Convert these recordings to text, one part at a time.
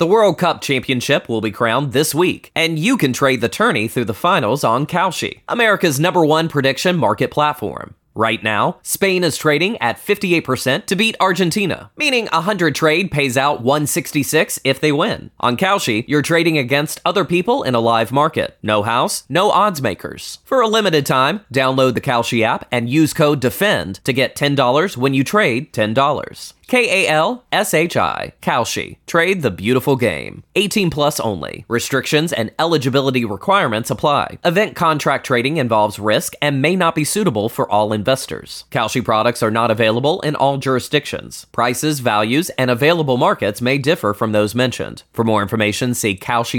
The World Cup Championship will be crowned this week, and you can trade the tourney through the finals on Kalshi, America's #1 prediction market platform. Right now, Spain is trading at 58% to beat Argentina, meaning 100 trade pays out 166 if they win. On Kalshi, you're trading against other people in a live market. No house, no odds makers. For a limited time, download the Kalshi app and use code DEFEND to get $10 when you trade $10. Kalshi. Kalshi. Trade the beautiful game. 18 plus only. Restrictions and eligibility requirements apply. Event contract trading involves risk and may not be suitable for all investors. Kalshi products are not available in all jurisdictions. Prices, values, and available markets may differ from those mentioned. For more information, see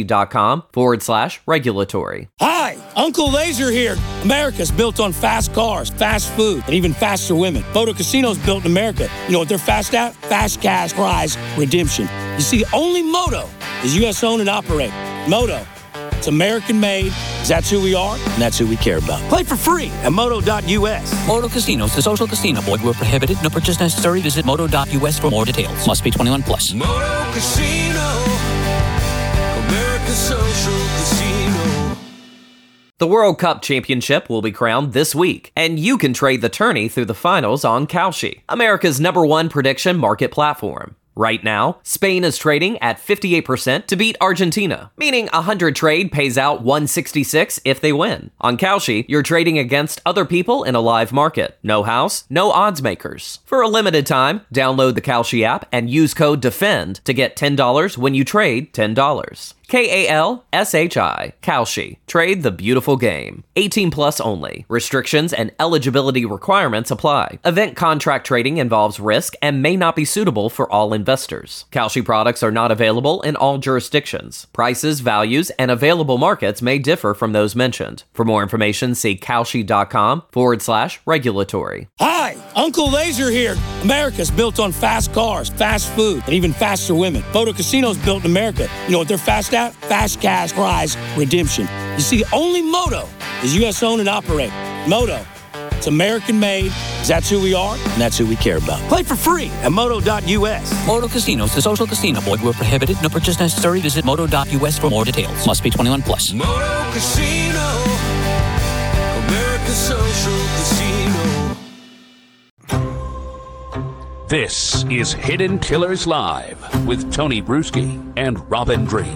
Kalshi.com/regulatory. Hi, Uncle Laser here. America's built on fast cars, fast food, and even faster women. Moto Casino's built in America. You know what they're fast at? Fast cash prize redemption. You see, only Moto is U.S. owned and operated. Moto, it's American made. That's who we are, and that's who we care about. Play for free at moto.us. Moto Casino is a social casino. Void where prohibited. No purchase necessary. Visit moto.us for more details. Must be 21 plus. Moto Casino, America's social casino. The World Cup Championship will be crowned this week, and you can trade the tourney through the finals on Kalshi, America's #1 prediction market platform. Right now, Spain is trading at 58% to beat Argentina, meaning 100 trade pays out 166 if they win. On Kalshi, you're trading against other people in a live market. No house, no odds makers. For a limited time, download the Kalshi app and use code DEFEND to get $10 when you trade $10. Kalshi. Kalshi. Trade the beautiful game. 18 plus only. Restrictions and eligibility requirements apply. Event contract trading involves risk and may not be suitable for all investors. Kalshi products are not available in all jurisdictions. Prices, values, and available markets may differ from those mentioned. For more information, see Kalshi.com/regulatory. Hi, Uncle Laser here. America's built on fast cars, fast food, and even faster women. Moto Casino's built in America. You know what they're fast at? Fast cash prize redemption. You see, only Moto is U.S. owned and operated. Moto, it's American made. That's who we are, and that's who we care about. Play for free at moto.us. Moto Casino is a social casino. Void where prohibited. No purchase necessary. Visit moto.us for more details. Must be 21 plus. Moto Casino, America's social casino. This is Hidden Killers Live with Tony Bruschi and Robin Dream.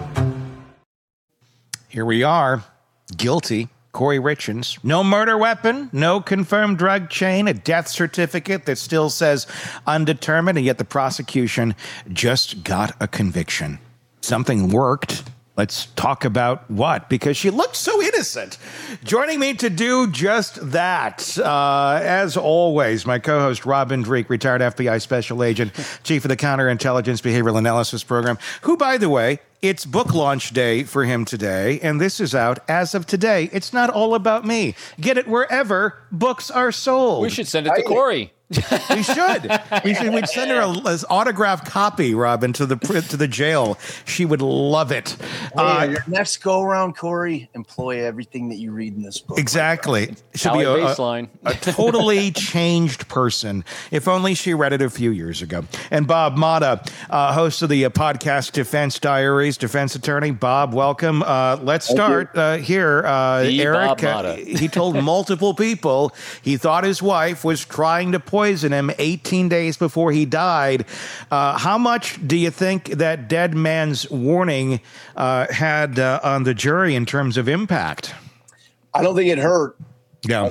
Here we are, guilty, Corey Richins. No murder weapon, no confirmed drug chain, a death certificate that still says undetermined, and yet the prosecution just got a conviction. Something worked. Let's talk about what, because she looked so innocent. Joining me to do just that, as always, my co-host Robin Dreek, retired FBI special agent, chief of the Counterintelligence Behavioral Analysis Program, who, by the way, it's book launch day for him today, and this is out as of today. It's Not All About Me. Get it wherever books are sold. We should send it to Corey. We should. We'd send her an autographed copy, Robin, to the jail. She would love it. Your next go around, Corey, employ everything that you read in this book. Exactly. She'll be baseline. a totally changed person. If only she read it a few years ago. And Bob Motta, host of the podcast Defense Diaries, defense attorney. Bob, welcome. Let's start here. Eric, he told multiple people he thought his wife was trying to poison him 18 days before he died. How much do you think that dead man's warning had on the jury in terms of impact? I don't think it hurt. Yeah.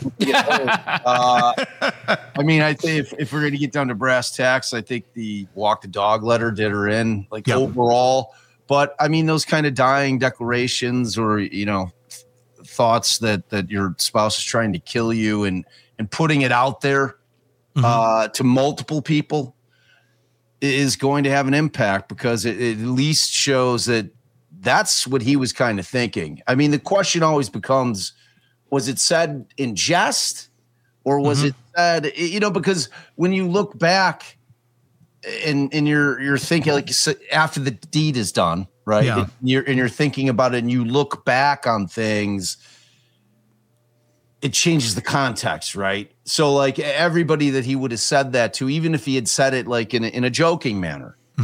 I mean, I think if we're going to get down to brass tacks, I think the walk the dog letter did her in, overall. But I mean, those kind of dying declarations or, thoughts that your spouse is trying to kill you and putting it out there to multiple people is going to have an impact, because it at least shows that that's what he was kind of thinking. I mean, the question always becomes, was it said in jest or was it said, because when you look back and you're thinking, like, after the deed is done, right? Yeah. You're thinking about it and you look back on things, it changes the context, right? So like everybody that he would have said that to, even if he had said it like in a joking manner,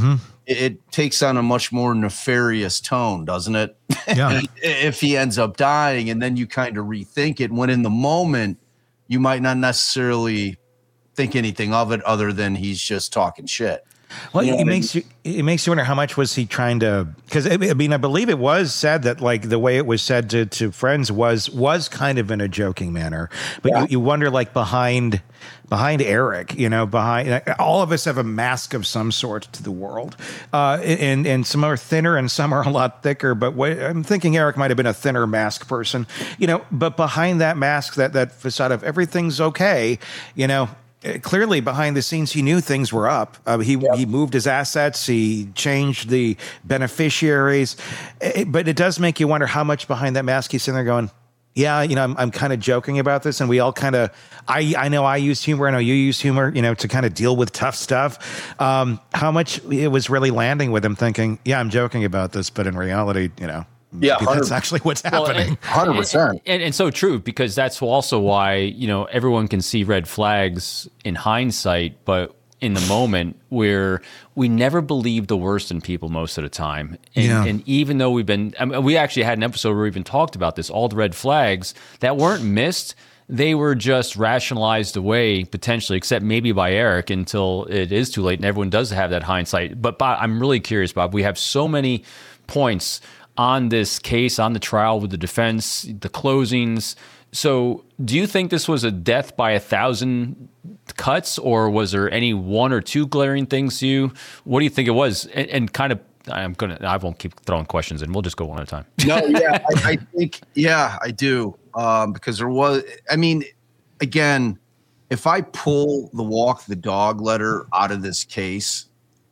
it takes on a much more nefarious tone, doesn't it? Yeah. If he ends up dying, and then you kind of rethink it, when in the moment you might not necessarily think anything of it other than he's just talking shit. Well, it makes you wonder how much was he trying to, because I mean, I believe it was said that like the way it was said to friends was kind of in a joking manner, but you wonder like behind Eric, behind all of us have a mask of some sort to the world, and some are thinner and some are a lot thicker. But I'm thinking Eric might have been a thinner mask person, but behind that mask, that facade of everything's okay, clearly behind the scenes, he knew things were up. He moved his assets. He changed the beneficiaries. But it does make you wonder how much behind that mask he's sitting there going, yeah, I'm kind of joking about this. And we all kind of, I know I use humor. I know you use humor, to kind of deal with tough stuff. How much it was really landing with him thinking, yeah, I'm joking about this. But in reality, yeah, that's actually what's happening. 100%. And so true, because that's also why, everyone can see red flags in hindsight, but in the moment where we never believe the worst in people most of the time. And even though we actually had an episode where we even talked about this, all the red flags that weren't missed, they were just rationalized away potentially, except maybe by Eric, until it is too late and everyone does have that hindsight. But Bob, I'm really curious, Bob, we have so many points on this case, on the trial with the defense, the closings. So do you think this was a death by 1,000 cuts, or was there any one or two glaring things to you? What do you think it was? And kind of, I won't keep throwing questions in. We'll just go one at a time. No, yeah, I think, I do. Because there was, again, if I pull the walk the dog letter out of this case,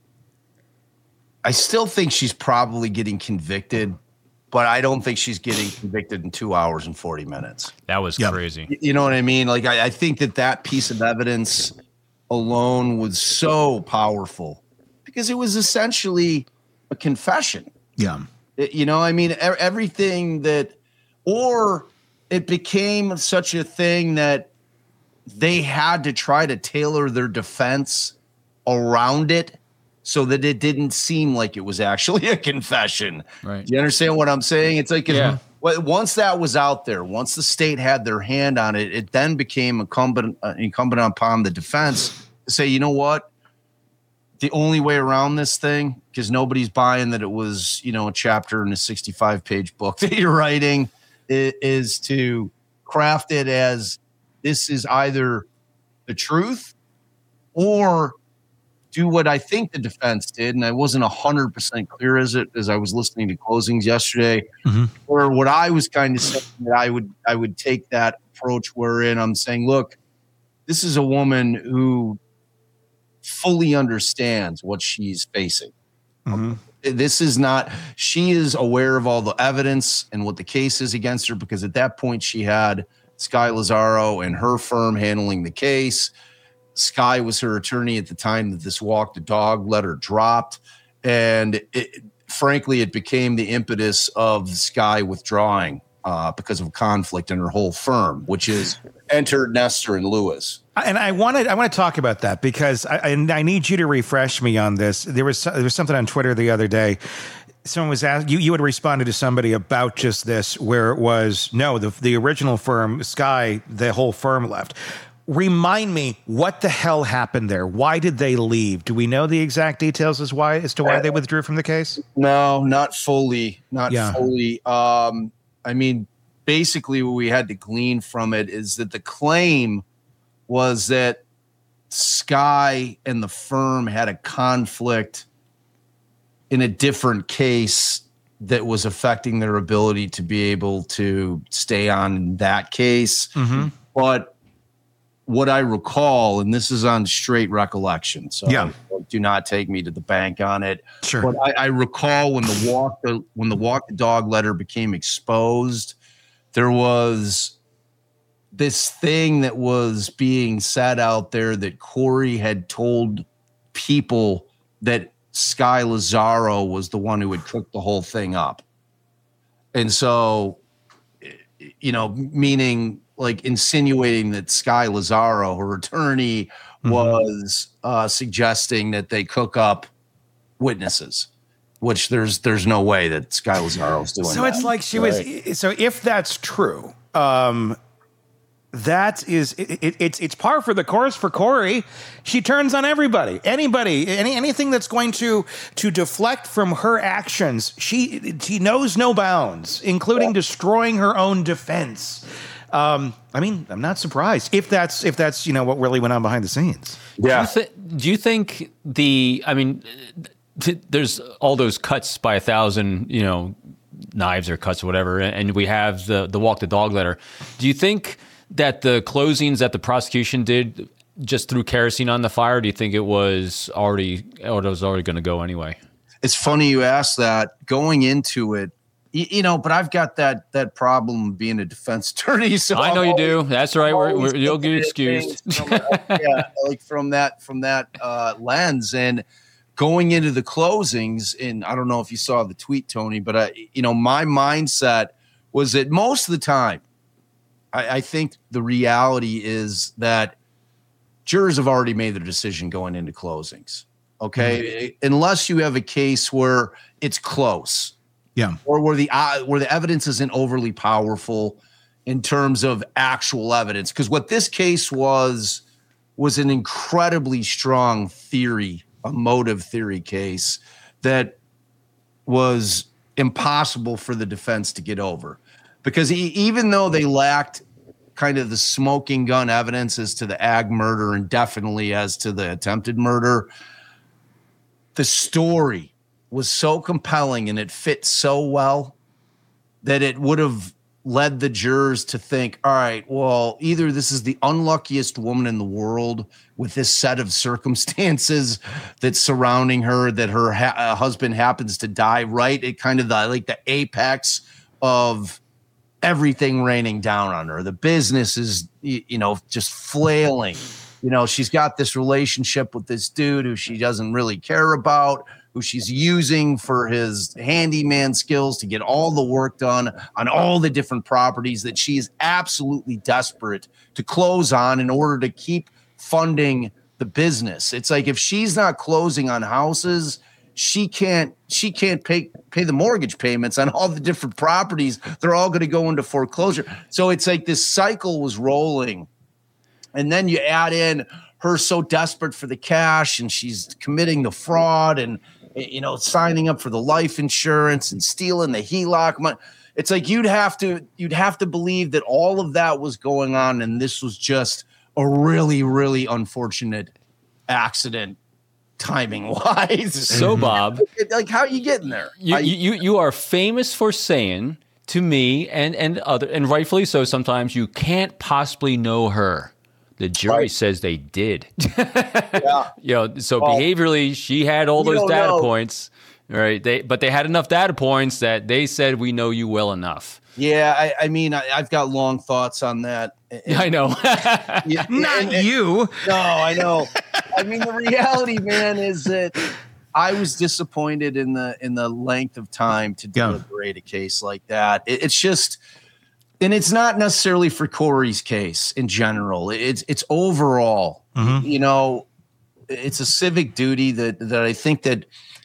I still think she's probably getting convicted, but I don't think she's getting convicted in 2 hours and 40 minutes. That was crazy. You know what I mean? Like, I think that piece of evidence alone was so powerful because it was essentially a confession. Yeah. Everything or it became such a thing that they had to try to tailor their defense around it, so that it didn't seem like it was actually a confession. Right. Do you understand what I'm saying? It's like, once that was out there, once the state had their hand on it, it then became incumbent upon the defense to say, you know what? The only way around this thing, because nobody's buying that it was, a chapter in a 65-page book that you're writing, is to craft it as this is either the truth or do what I think the defense did, and I wasn't 100% clear as I was listening to closings yesterday, or what I was kind of saying that I would take that approach wherein I'm saying, look, this is a woman who fully understands what she's facing. This is not, she is aware of all the evidence and what the case is against her, because at that point she had Sky Lazzaro and her firm handling the case. Sky was her attorney at the time that this walk the dog letter dropped. And frankly, it became the impetus of Sky withdrawing because of conflict in her whole firm, which is entered Nestor and Lewis. And I want to talk about that because I need you to refresh me on this. There was something on Twitter the other day. Someone was asked, you had responded to somebody about just this, where it was, no, the original firm, Sky, the whole firm left. Remind me, what the hell happened there? Why did they leave? Do we know the exact details as to why they withdrew from the case? No, not fully. Fully. Basically what we had to glean from it is that the claim was that Sky and the firm had a conflict in a different case that was affecting their ability to be able to stay on that case. But what I recall, and this is on straight recollection, so do not take me to the bank on it. Sure. But I recall when the walk the dog letter became exposed, there was this thing that was being said out there that Corey had told people that Sky Lazzaro was the one who had cooked the whole thing up. And so, meaning like insinuating that Sky Lazzaro, her attorney, was suggesting that they cook up witnesses, which there's no way that Sky Lazzaro's doing So that. it's like she was. So if that's true, that is it's par for the course for Corey. She turns on everybody, anything that's going to deflect from her actions. She knows no bounds, including destroying her own defense. I mean, I'm not surprised if that's what really went on behind the scenes. Yeah. Do you think there's all those cuts by 1,000, knives or cuts or whatever, and we have the walk the dog letter. Do you think that the closings that the prosecution did just threw kerosene on the fire? Do you think it was already going to go anyway? It's funny you asked that. Going into it, but I've got that problem being a defense attorney. So I know you do. That's right. You'll get excused. From that lens, and going into the closings. And I don't know if you saw the tweet, Tony, but my mindset was that most of the time, I think the reality is that jurors have already made their decision going into closings. Okay, unless you have a case where it's close. Yeah. Or where the evidence isn't overly powerful in terms of actual evidence. Because what this case was an incredibly strong theory, a motive theory case that was impossible for the defense to get over. Because even though they lacked kind of the smoking gun evidence as to the Ag murder and definitely as to the attempted murder, the story was so compelling and it fit so well that it would have led the jurors to think, all right, well, either this is the unluckiest woman in the world with this set of circumstances that's surrounding her, that her husband happens to die right at kind of the apex of everything raining down on her. The business is, just flailing. She's got this relationship with this dude who she doesn't really care about, who she's using for his handyman skills to get all the work done on all the different properties that she is absolutely desperate to close on in order to keep funding the business. It's like if she's not closing on houses, she can't pay the mortgage payments on all the different properties. They're all going to go into foreclosure. So it's like this cycle was rolling. And then you add in her so desperate for the cash, and she's committing the fraud and, signing up for the life insurance and stealing the HELOC money. It's like you'd have to believe that all of that was going on, and this was just a really, really unfortunate accident, timing wise. So, Bob, like how are you getting there? You are famous for saying to me and rightfully so, sometimes you can't possibly know her. The jury says they did. Yeah. So behaviorally, she had all those data points, right? But they had enough data points that they said, we know you well enough. Yeah, I've got long thoughts on that. I know. Not you. No, I know. The reality, man, is that I was disappointed in the length of time to deliberate a case like that. It's just. And it's not necessarily for Corey's case in general. It's overall, it's a civic duty that I think that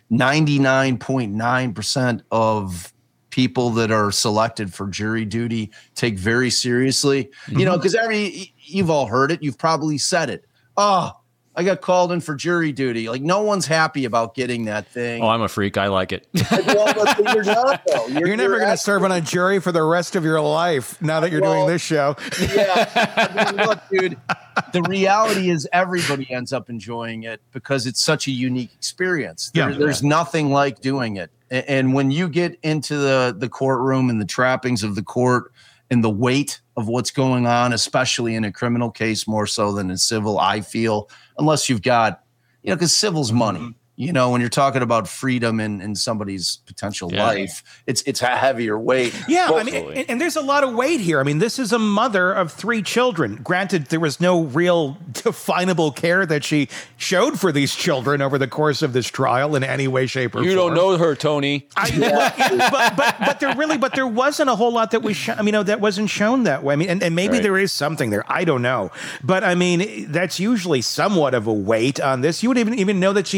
99.9% of people that are selected for jury duty take very seriously, because you've all heard it. You've probably said it. Oh, I got called in for jury duty. Like, no one's happy about getting that thing. Oh, I'm a freak. I like it. Well, but you're not, though. You're never going to serve on a jury for the rest of your life now that you're doing this show. Yeah. Look, dude, the reality is everybody ends up enjoying it because it's such a unique experience. There's nothing like doing it. And when you get into the courtroom and the trappings of the court and the weight of what's going on, especially in a criminal case more so than in civil, I feel, unless you've got, because civil's money. When you're talking about freedom in somebody's potential life, it's a heavier weight. Yeah, and there's a lot of weight here. This is a mother of 3 children. Granted, there was no real definable care that she showed for these children over the course of this trial in any way, shape, or form. You don't know her, Tony. But there wasn't a whole lot that was that wasn't shown that way. And maybe there is something there. I don't know. But that's usually somewhat of a weight on this. You wouldn't even know that she had children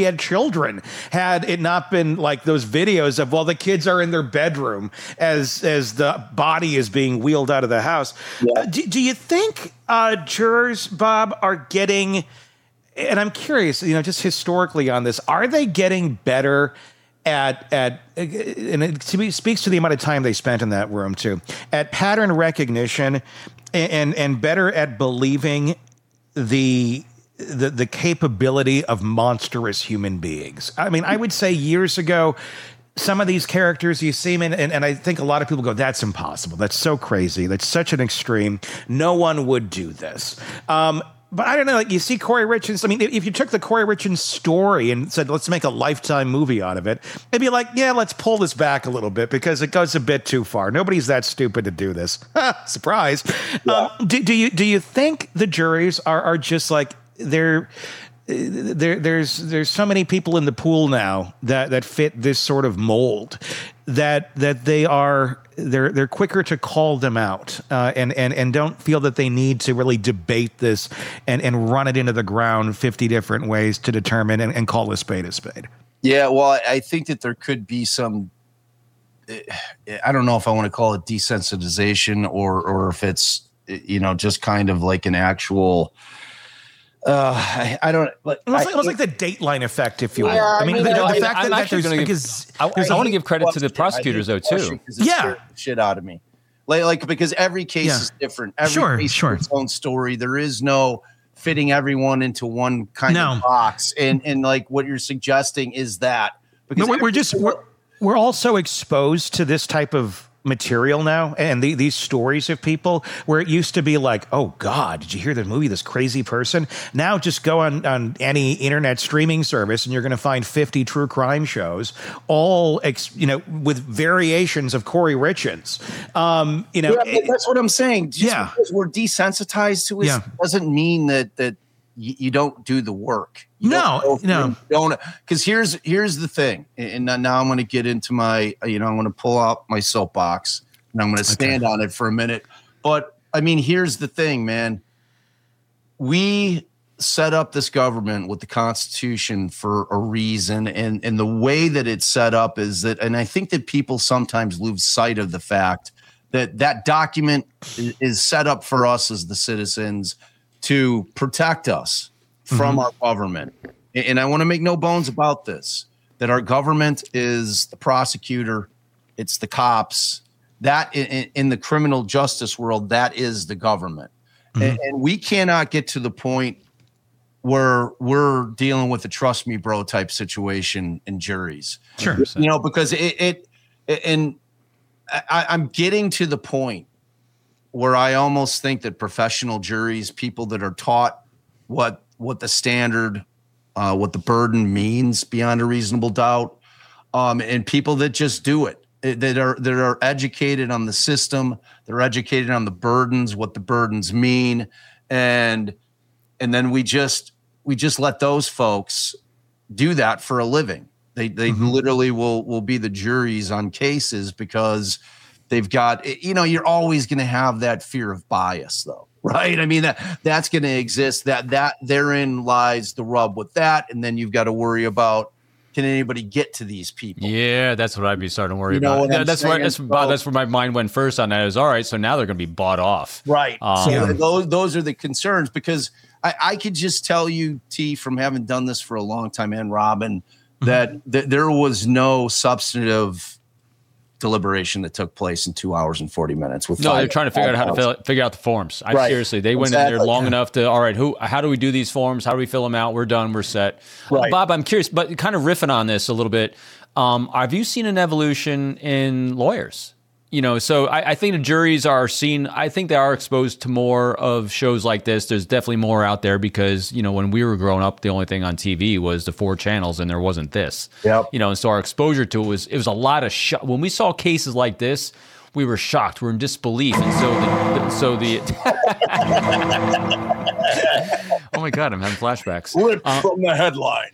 children had it not been like those videos of, well, the kids are in their bedroom as the body is being wheeled out of the house. Yeah. Do you think jurors, Bob, are getting, and I'm curious, just historically on this, are they getting better at and it speaks to the amount of time they spent in that room too, at pattern recognition and better at believing the capability of monstrous human beings? I mean, I would say years ago, some of these characters you see them in, and I think a lot of people go, that's impossible. That's so crazy. That's such an extreme. No one would do this. But I don't know, like you see Corey Richards. I mean, if you took the Corey Richards story and said, let's make a Lifetime movie out of it, it'd be like, yeah, let's pull this back a little bit because it goes a bit too far. Nobody's that stupid to do this. Surprise. Yeah. Do you think the juries are just like, there's so many people in the pool now that fit this sort of mold that they're quicker to call them out and don't feel that they need to really debate this and run it into the ground 50 different ways to determine and call a spade a spade. Yeah, well, I think that there could be some, I don't know if I want to call it desensitization or if it's, just kind of like an actual, I don't. But it was like the Dateline effect, if you will. Yeah, I mean, the fact that there's I want to give credit to the prosecutors though too. Yeah, shit out of me, like because every case is different. Every case has its own story. There is no fitting everyone into one kind of box, and like what you're suggesting is that because we're also exposed to this type of material now and these stories of people where it used to be like, oh God, did you hear the movie, this crazy person? Now just go on any internet streaming service and you're going to find 50 true crime shows, all with variations of Corey Richards. But that's what I'm saying. Just because we're desensitized to it doesn't mean that you don't do the work. No. Because here's the thing, and now I'm going to get into my, I'm going to pull out my soapbox and I'm going to stand on it for a minute. But I mean, here's the thing, man. We set up this government with the Constitution for a reason, and the way that it's set up is that, and I think that people sometimes lose sight of the fact that document is set up for us as the citizens to protect us from our government. And I want to make no bones about this, that our government is the prosecutor, it's the cops. That in the criminal justice world, that is the government. And we cannot get to the point where we're dealing with a trust me bro type situation in juries. Sure. Because I'm getting to the point where I almost think that professional juries, people that are taught what the standard, what the burden means beyond a reasonable doubt, and people that just do it, that are educated on the system, they're educated on the burdens, what the burdens mean, and then we just let those folks do that for a living. They literally will be the juries on cases because they've got, you're always going to have that fear of bias though, right? I mean, that's going to exist, that therein lies the rub with that. And then you've got to worry about, can anybody get to these people? Yeah, that's what I'd be starting to worry about. That's where my mind went first on that is, all right, so now they're going to be bought off. Right. Those are the concerns, because I could just tell you, T, from having done this for a long time, and Robin, that there was no substantive deliberation that took place in 2 hours and 40 minutes. They're trying to figure out how to figure out the forms. Seriously, they went in there long enough to, all right, how do we do these forms? How do we fill them out? We're done. We're set. Right. Bob, I'm curious, but kind of riffing on this a little bit. Have you seen an evolution in lawyers? So I think the juries I think they are exposed to more of shows like this. There's definitely more out there because, when we were growing up, the only thing on TV was the 4 channels and there wasn't this. Yep. And so our exposure to it was a lot of when we saw cases like this, we were shocked. We were in disbelief. And so the I'm my God, I'm having flashbacks. From the headline.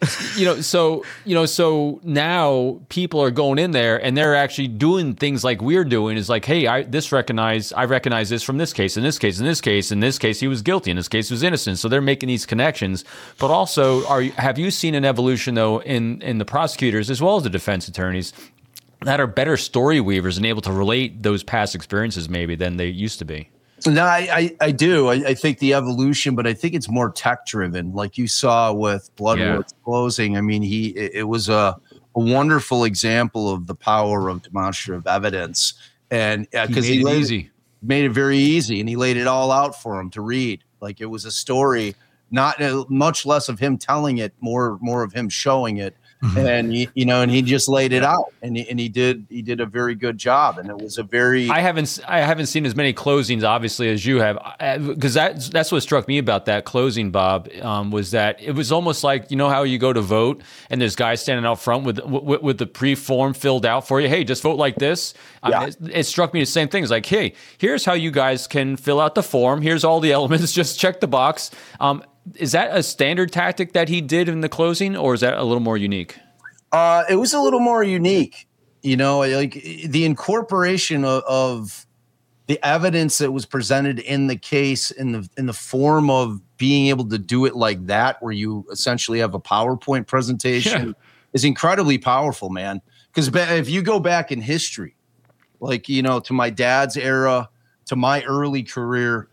So now people are going in there and they're actually doing things like we're doing. Is like, hey, I recognize this from this case, in this case, in this case, in this case, he was guilty, in this case, he was innocent. So they're making these connections. But also, have you seen an evolution though in the prosecutors as well as the defense attorneys that are better story weavers and able to relate those past experiences maybe than they used to be? No, I do. I think the evolution, but I think it's more tech driven, like you saw with Bloodworth's closing. I mean, it was a wonderful example of the power of demonstrative evidence, and because he made it very easy, and he laid it all out for him to read. Like it was a story, not much less of him telling it, more of him showing it. Mm-hmm. And he just laid it out, and he did a very good job, and it was a very. I haven't seen as many closings obviously as you have, because that's what struck me about that closing, Bob, was that it was almost like, how you go to vote and there's guys standing out front with the pre-form filled out for you. Hey, just vote like this. Yeah. It struck me the same thing. It's like, hey, here's how you guys can fill out the form. Here's all the elements. Just check the box. Is that a standard tactic that he did in the closing, or is that a little more unique? It was a little more unique, like the incorporation of the evidence that was presented in the case in the form of being able to do it like that, where you essentially have a PowerPoint presentation, is incredibly powerful, man. Because if you go back in history, like, to my dad's era, to my early career,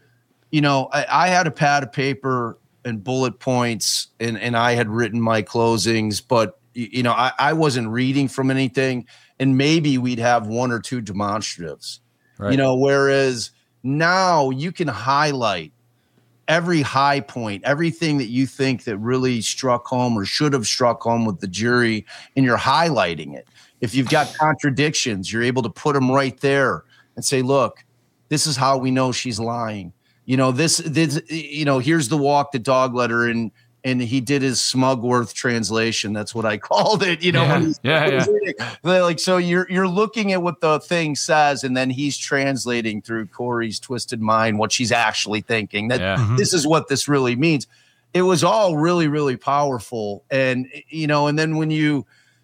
I had a pad of paper and bullet points, and I had written my closings, but I wasn't reading from anything, and maybe we'd have one or two demonstratives, right. Whereas now you can highlight every high point, everything that you think that really struck home or should have struck home with the jury, and you're highlighting it. If you've got contradictions, you're able to put them right there and say, look, this is how we know she's lying. This, here's the walk the dog letter, and he did his Smugworth translation. That's what I called it. Like, so you're looking at what the thing says, and then he's translating through Corey's twisted mind what she's actually thinking. This is what this really means. It was all really, really powerful, and and then when you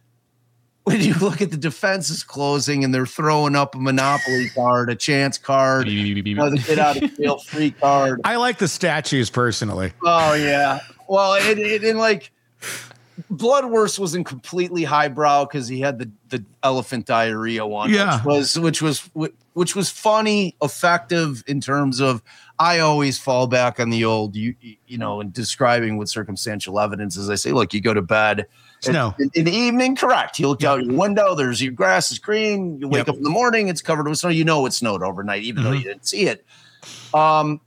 look at the defense's closing and they're throwing up a Monopoly card, a chance card, the get out of jail free card. I like the statues personally. Oh yeah. Well, and like Bloodworth wasn't completely highbrow because he had the elephant diarrhea one, which was funny, effective in terms of. I always fall back on the old, in describing with circumstantial evidence, as I say, look, you go to bed in the evening, correct. You look out your window, there's your grass is green. You wake up in the morning, it's covered with snow. It snowed overnight, even though you didn't see it. I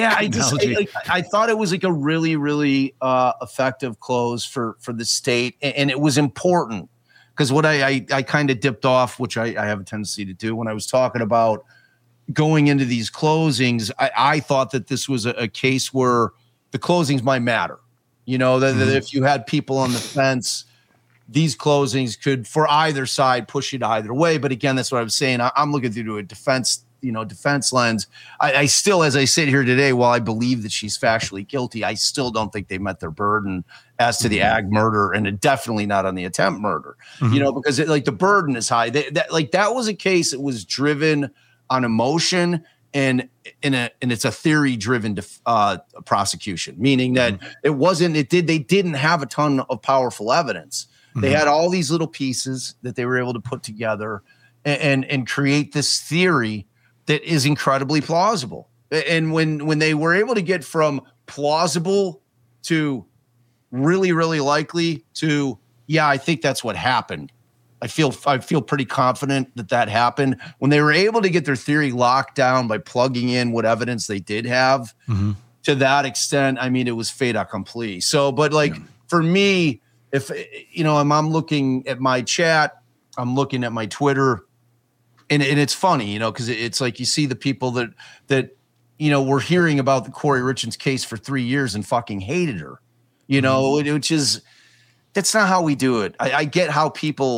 thought it was like a really, really effective close for the state. And it was important because what I kind of dipped off, which I have a tendency to do when I was talking about going into these closings, I thought that this was a case where the closings might matter. That if you had people on the fence, these closings could, for either side, push it either way. But again, that's what I was saying. I'm looking through a defense lens. I still, as I sit here today, while I believe that she's factually guilty, I still don't think they met their burden as to the ag murder, and definitely not on the attempt murder. Because the burden is high. That was a case that was driven on emotion, and it's a theory driven prosecution, meaning that they didn't have a ton of powerful evidence. They had all these little pieces that they were able to put together and create this theory that is incredibly plausible. And when they were able to get from plausible to really, really likely to, I think that's what happened. I feel pretty confident that happened when they were able to get their theory locked down by plugging in what evidence they did have. To that extent, I mean, it was fait accompli. So, but for me, if I'm looking at my chat, I'm looking at my Twitter, and it's funny, because it's like you see the people that were hearing about the Corey Richins case for 3 years and fucking hated her, which is that's not how we do it. I get how people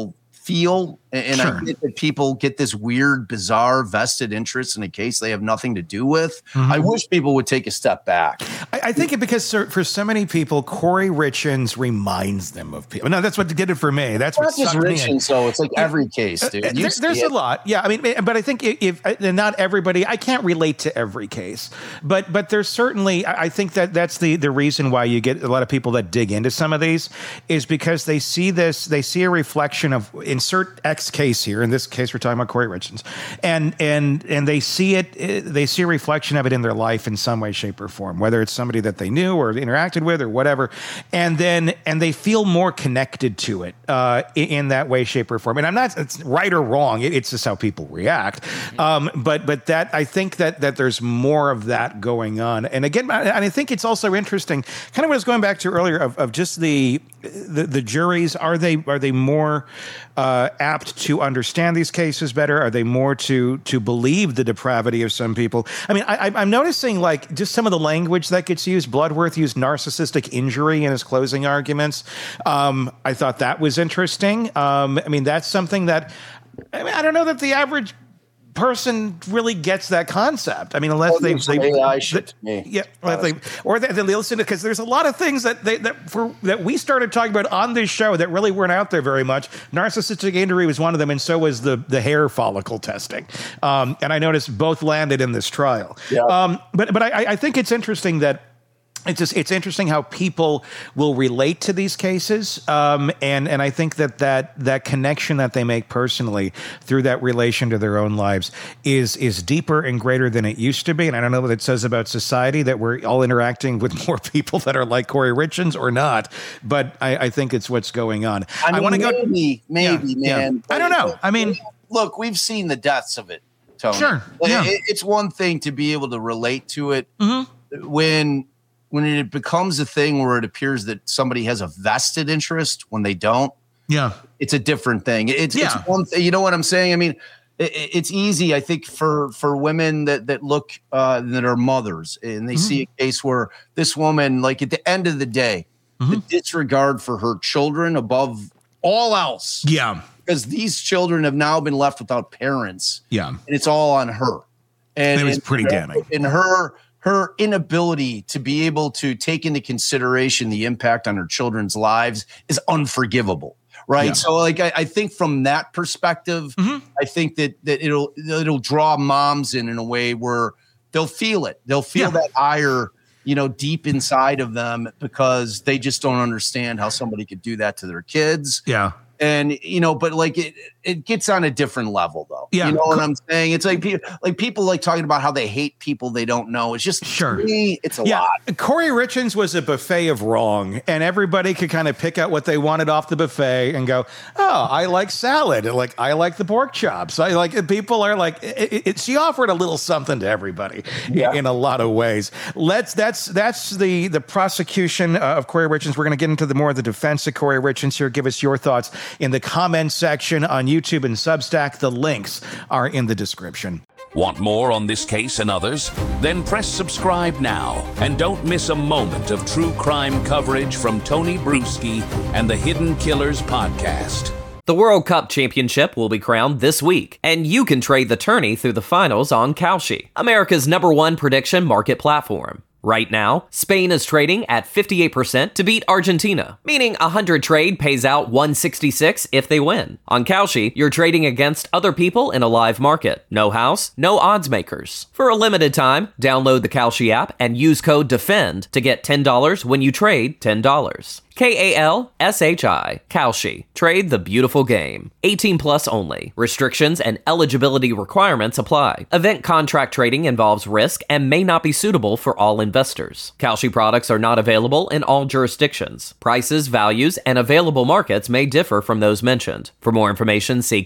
feel. And Sure. I get that people get this weird, bizarre vested interest in a case they have nothing to do with. I wish people would take a step back. I think it because for so many people, Corey Richins reminds them of people. No, that's what did it for me. That's what Not just sucked me in. Richins, so it's like every case, dude. There's a lot. Yeah, I mean, but I think if not everybody, I can't relate to every case, but there's certainly, I think that's the reason why you get a lot of people that dig into some of these is because they see a reflection of insert X case here. In this case, we're talking about Corey Richins, and they see a reflection of it in their life in some way, shape, or form, whether it's somebody that they knew or interacted with or whatever, and they feel more connected to it in that way, shape, or form. And I'm not, it's right or wrong. It's just how people react. But that I think that there's more of that going on. And again, I think it's also interesting, kind of what I was going back to earlier of just the juries. Are they more apt to understand these cases better? Are they more to believe the depravity of some people? I mean, I'm noticing like just some of the language that gets used. Bloodworth used narcissistic injury in his closing arguments. I thought that was interesting. I mean, that's something that I don't know that the average person really gets that concept. I mean, unless they listen to, because there's a lot of things that we started talking about on this show that really weren't out there very much. Narcissistic injury was one of them, and so was the hair follicle testing. And I noticed both landed in this trial. Yeah. But I think it's interesting that it's interesting how people will relate to these cases, and I think that connection that they make personally through that relation to their own lives is deeper and greater than it used to be. And I don't know what it says about society that we're all interacting with more people that are like Corey Richins or not, but I think it's what's going on. I want to go maybe, man. Yeah. I don't know. I mean, look, we've seen the deaths of it, Tony. Sure. Yeah. It's one thing to be able to relate to it when it becomes a thing where it appears that somebody has a vested interest when they don't. Yeah. It's a different thing. It's one thing. You know what I'm saying? I mean, it's easy, I think, for women that look, that are mothers, and they see a case where this woman, like at the end of the day, the disregard for her children above all else. Yeah. Because these children have now been left without parents. Yeah. And it's all on her. And it was pretty damning. And her inability to be able to take into consideration the impact on her children's lives is unforgivable, right? Yeah. So, like, I think from that perspective, I think that it'll draw moms in a way where they'll feel it. They'll feel that ire, deep inside of them, because they just don't understand how somebody could do that to their kids. Yeah. And, but like it gets on a different level, though. Yeah. You know what I'm saying? It's like people like talking about how they hate people they don't know. It's just, to me, it's a lot. Corey Richins was a buffet of wrong, and everybody could kind of pick out what they wanted off the buffet and go, oh, I like salad. And like, I like the pork chops. I like, people are like, she offered a little something to everybody in a lot of ways. That's the prosecution of Corey Richins. We're going to get into more of the defense of Corey Richins here. Give us your thoughts in the comments section on YouTube and Substack. The links are in the description. Want more on this case and others? Then press subscribe now and don't miss a moment of true crime coverage from Tony Bruschi and the Hidden Killers podcast. The World Cup Championship will be crowned this week, and you can trade the tourney through the finals on Kalshi, America's #1 prediction market platform. Right now, Spain is trading at 58% to beat Argentina, meaning 100 trade pays out 166 if they win. On Kalshi, you're trading against other people in a live market. No house, no odds makers. For a limited time, download the Kalshi app and use code DEFEND to get $10 when you trade $10. Kalshi. Kalshi. Trade the beautiful game. 18 plus only. Restrictions and eligibility requirements apply. Event contract trading involves risk and may not be suitable for all investors. Kalshi products are not available in all jurisdictions. Prices, values, and available markets may differ from those mentioned. For more information, see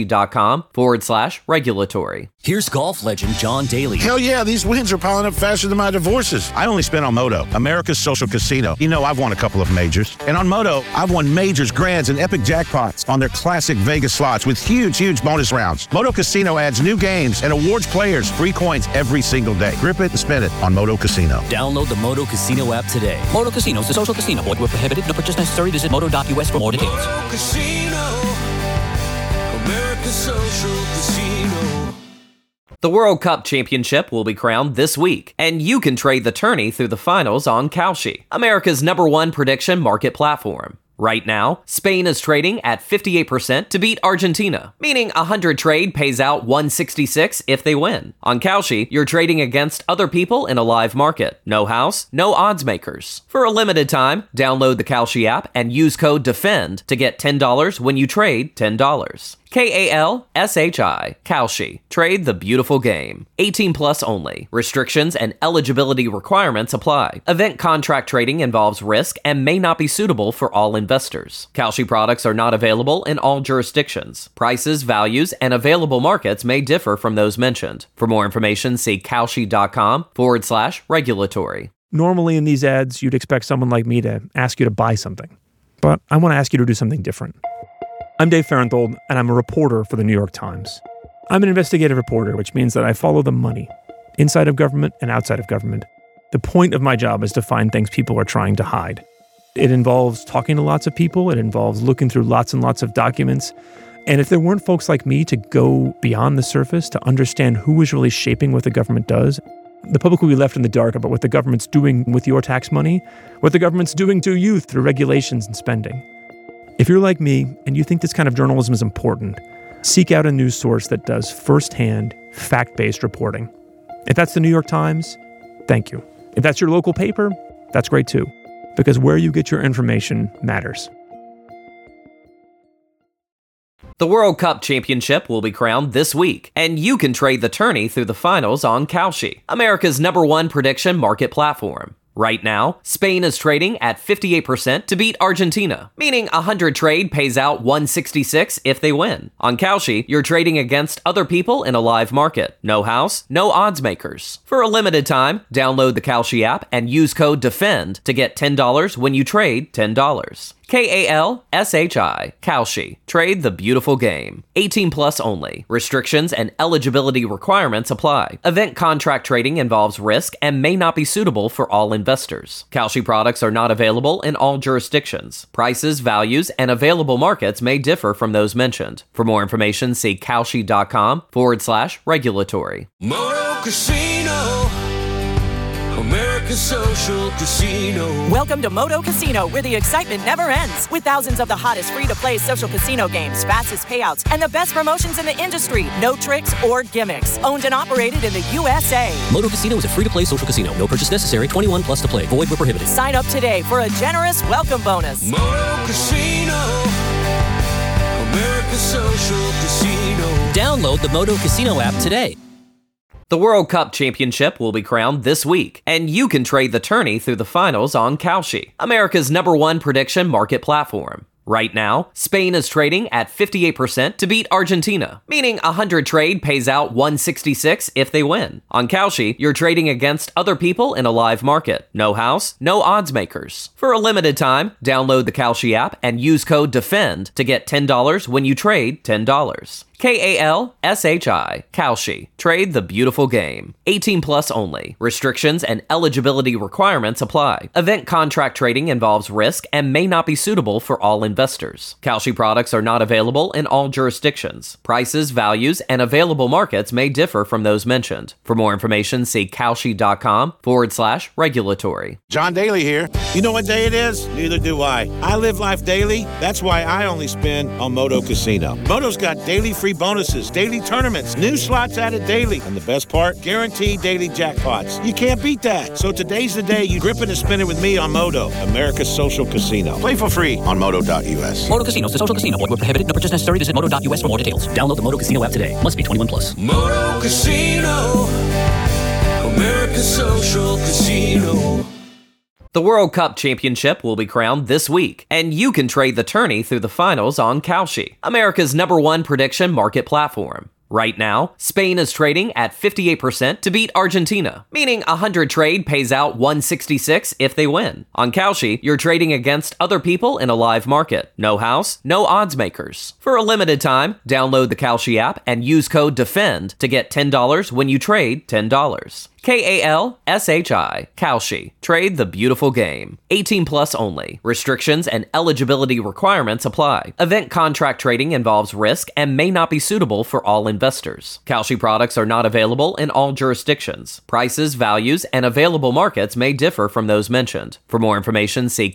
Kalshi.com/regulatory. Here's golf legend John Daly. Hell yeah, these wins are piling up faster than my divorces. I only spent on Moto, America's social casino. I've won a couple of majors. And on Moto, I've won majors, grands, and epic jackpots on their classic Vegas slots with huge bonus rounds. Moto Casino adds new games and awards players free coins every single day. Grip it and spin it on Moto Casino. Download the Moto Casino app today. Moto Casino is a social casino. Void where prohibited. No purchase necessary. Visit moto.us for more details. Moto Casino. America's Social Casino. The World Cup Championship will be crowned this week, and you can trade the tourney through the finals on Kalshi, America's #1 prediction market platform. Right now, Spain is trading at 58% to beat Argentina, meaning 100 trade pays out 166 if they win. On Kalshi, you're trading against other people in a live market. No house, no odds makers. For a limited time, download the Kalshi app and use code DEFEND to get $10 when you trade $10. KALSHI, Kalshi. Trade the beautiful game. 18 plus only. Restrictions and eligibility requirements apply. Event contract trading involves risk and may not be suitable for all investors. Kalshi products are not available in all jurisdictions. Prices, values, and available markets may differ from those mentioned. For more information, see kalshi.com/regulatory. Normally in these ads, you'd expect someone like me to ask you to buy something. But I want to ask you to do something different. I'm Dave Farenthold, and I'm a reporter for the New York Times. I'm an investigative reporter, which means that I follow the money, inside of government and outside of government. The point of my job is to find things people are trying to hide. It involves talking to lots of people. It involves looking through lots and lots of documents. And if there weren't folks like me to go beyond the surface to understand who is really shaping what the government does, the public will be left in the dark about what the government's doing with your tax money, what the government's doing to you through regulations and spending. If you're like me and you think this kind of journalism is important, seek out a news source that does firsthand, fact-based reporting. If that's the New York Times, thank you. If that's your local paper, that's great too, because where you get your information matters. The World Cup Championship will be crowned this week, and you can trade the tourney through the finals on Kalshi, America's #1 prediction market platform. Right now, Spain is trading at 58% to beat Argentina, meaning 100 trade pays out 166 if they win. On Kalshi, you're trading against other people in a live market. No house, no odds makers. For a limited time, download the Kalshi app and use code DEFEND to get $10 when you trade $10. KALSHI, Kalshi. Trade the beautiful game. 18 plus only. Restrictions and eligibility requirements apply. Event contract trading involves risk and may not be suitable for all investors. Kalshi products are not available in all jurisdictions. Prices, values, and available markets may differ from those mentioned. For more information, see kalshi.com/regulatory. Moto Casino, America's Social Casino. Welcome to Moto Casino, where the excitement never ends. With thousands of the hottest free-to-play social casino games, fastest payouts, and the best promotions in the industry. No tricks or gimmicks. Owned and operated in the USA. Moto Casino is a free-to-play social casino. No purchase necessary. 21 plus to play. Void where prohibited. Sign up today for a generous welcome bonus. Moto Casino, America's Social Casino. Download the Moto Casino app today. The World Cup Championship will be crowned this week, and you can trade the tourney through the finals on Kalshi, America's #1 prediction market platform. Right now, Spain is trading at 58% to beat Argentina, meaning 100 trade pays out 166 if they win. On Kalshi, you're trading against other people in a live market. No house, no odds makers. For a limited time, download the Kalshi app and use code DEFEND to get $10 when you trade $10. KALSHI, Kalshi. Trade the beautiful game. 18 plus only. Restrictions and eligibility requirements apply. Event contract trading involves risk and may not be suitable for all investors. Kalshi products are not available in all jurisdictions. Prices, values, and available markets may differ from those mentioned. For more information, see kalshi.com/regulatory. John Daly here. You know what day it is? Neither do I. I live life daily. That's why I only spin on Moto Casino. Moto's got daily free bonuses, daily tournaments, new slots added daily, and the best part, guaranteed daily jackpots. You can't beat that. So today's the day you grip it and spin it with me on Moto, America's Social Casino. Play for free on Moto.us. Moto Casino, the social casino. Void where prohibited. No purchase necessary. Visit Moto.us for more details. Download the Moto Casino app today. Must be 21 plus. Moto Casino, America's Social Casino. The World Cup Championship will be crowned this week, and you can trade the tourney through the finals on Kalshi, America's #1 prediction market platform. Right now, Spain is trading at 58% to beat Argentina, meaning 100 trade pays out 166 if they win. On Kalshi, you're trading against other people in a live market. No house, no odds makers. For a limited time, download the Kalshi app and use code DEFEND to get $10 when you trade $10. Kalshi. Kalshi. Trade the beautiful game. 18 plus only. Restrictions and eligibility requirements apply. Event contract trading involves risk and may not be suitable for all investors. Kalshi products are not available in all jurisdictions. Prices, values, and available markets may differ from those mentioned. For more information, see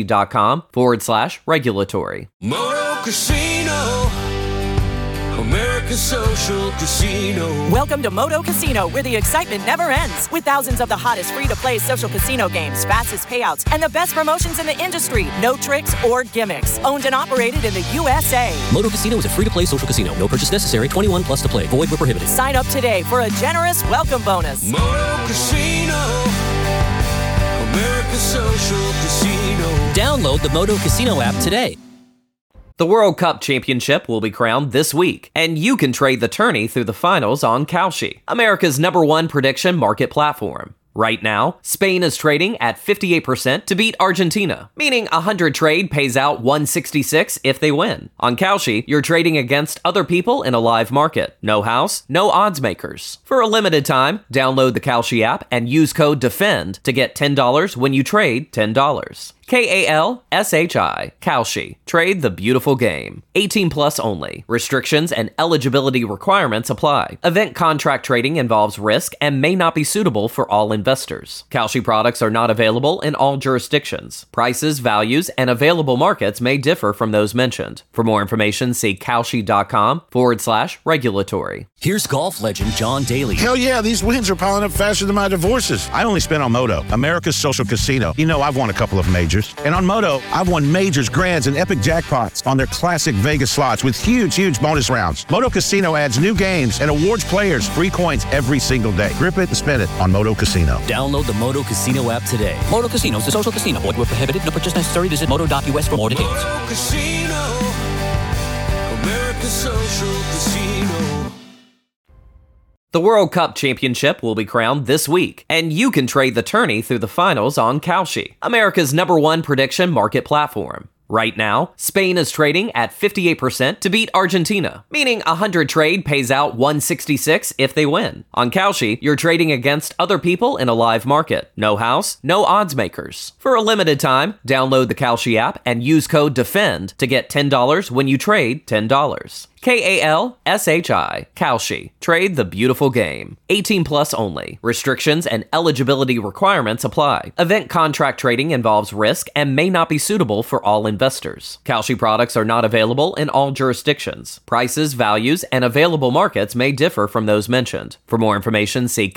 Kalshi.com/regulatory. Moto Casino, America's social casino. Welcome to Moto Casino, where the excitement never ends. With thousands of the hottest free-to-play social casino games, fastest payouts, and the best promotions in the industry. No tricks or gimmicks. Owned and operated in the USA. Moto Casino is a free-to-play social casino. No purchase necessary. 21 plus to play. Void where prohibited. Sign up today for a generous welcome bonus. Moto Casino, America's social casino. Download the Moto Casino app today. The World Cup Championship will be crowned this week, and you can trade the tourney through the finals on Kalshi, America's #1 prediction market platform. Right now, Spain is trading at 58% to beat Argentina, meaning 100 trade pays out 166 if they win. On Kalshi, you're trading against other people in a live market. No house, no odds makers. For a limited time, download the Kalshi app and use code DEFEND to get $10 when you trade $10. Kalshi. Kalshi. Trade the beautiful game. 18 plus only. Restrictions and eligibility requirements apply. Event contract trading involves risk and may not be suitable for all investors. Kalshi products are not available in all jurisdictions. Prices, values, and available markets may differ from those mentioned. For more information, see Kalshi.com/regulatory. Here's golf legend John Daly. Hell yeah, these wins are piling up faster than my divorces. I only spent on Moto, America's social casino. You know, I've won a couple of majors. And on Moto, I've won majors, grands, and epic jackpots on their classic Vegas slots with huge bonus rounds. Moto Casino adds new games and awards players free coins every single day. Grip it and spin it on Moto Casino. Download the Moto Casino app today. Moto Casino is a social casino. Void where prohibited. No purchase necessary. Visit moto.us for more details. Moto Casino, America's social casino. The World Cup Championship will be crowned this week, and you can trade the tourney through the finals on Kalshi, America's #1 prediction market platform. Right now, Spain is trading at 58% to beat Argentina, meaning 100 trade pays out 166 if they win. On Kalshi, you're trading against other people in a live market. No house, no odds makers. For a limited time, download the Kalshi app and use code DEFEND to get $10 when you trade $10. Kalshi. Kalshi. Trade the beautiful game. 18 plus only. Restrictions and eligibility requirements apply. Event contract trading involves risk and may not be suitable for all investors. Kalshi products are not available in all jurisdictions. Prices, values, and available markets may differ from those mentioned. For more information, see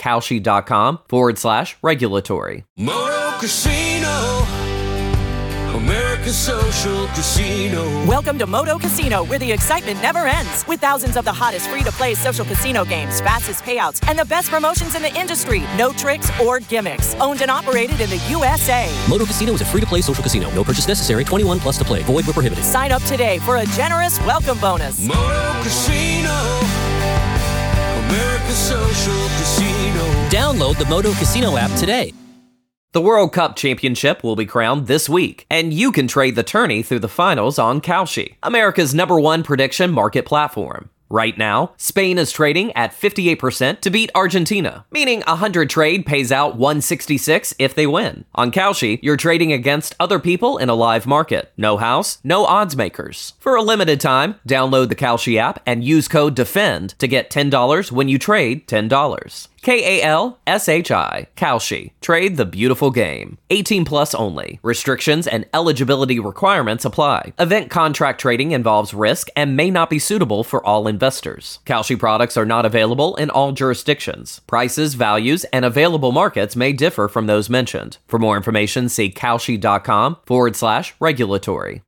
Kalshi.com/regulatory. Moto Casino, America's social casino. Welcome to Moto Casino, where the excitement never ends. With thousands of the hottest free-to-play social casino games, fastest payouts, and the best promotions in the industry. No tricks or gimmicks. Owned and operated in the USA. Moto Casino is a free-to-play social casino. No purchase necessary. 21 plus to play. Void where prohibited. Sign up today for a generous welcome bonus. Moto Casino, America's social casino. Download the Moto Casino app today. The World Cup Championship will be crowned this week, and you can trade the tourney through the finals on Kalshi, America's #1 prediction market platform. Right now, Spain is trading at 58% to beat Argentina, meaning 100 trade pays out 166 if they win. On Kalshi, you're trading against other people in a live market. No house, no odds makers. For a limited time, download the Kalshi app and use code DEFEND to get $10 when you trade $10. Kalshi. Kalshi. Trade the beautiful game. 18 plus only. Restrictions and eligibility requirements apply. Event contract trading involves risk and may not be suitable for all investors. Kalshi products are not available in all jurisdictions. Prices, values, and available markets may differ from those mentioned. For more information, see Kalshi.com/regulatory.